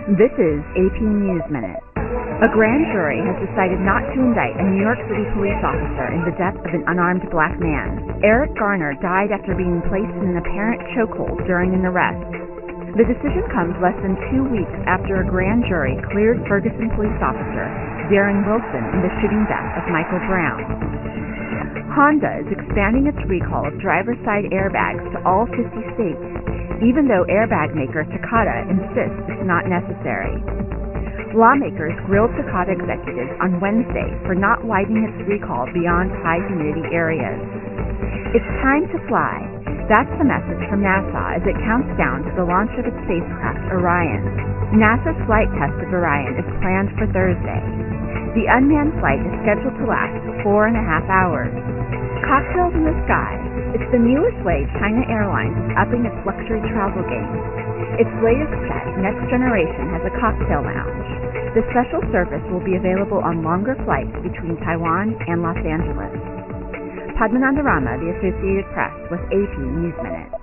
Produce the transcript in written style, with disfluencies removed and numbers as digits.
This is AP News Minute. A grand jury has decided not to indict a New York City police officer in the death of an unarmed black man. Eric Garner died after being placed in an apparent chokehold during an arrest. The decision comes less than 2 weeks after a grand jury cleared Ferguson police officer Darren Wilson in the shooting death of Michael Brown. Honda is expanding its recall of driver's side airbags to all 50 states, even though airbag maker Takata insists it's not necessary. Lawmakers grilled Takata executives on Wednesday for not widening its recall beyond high humidity areas. It's time to fly. That's the message from NASA as it counts down to the launch of its spacecraft Orion. NASA's flight test of Orion is planned for Thursday. The unmanned flight is scheduled to last 4.5 hours. Cocktails in the sky. It's the newest way China Airlines is upping its luxury travel game. Its latest jet, Next Generation, has a cocktail lounge. The special service will be available on longer flights between Taiwan and Los Angeles. Padmananda Rama, The Associated Press, with AP News Minute.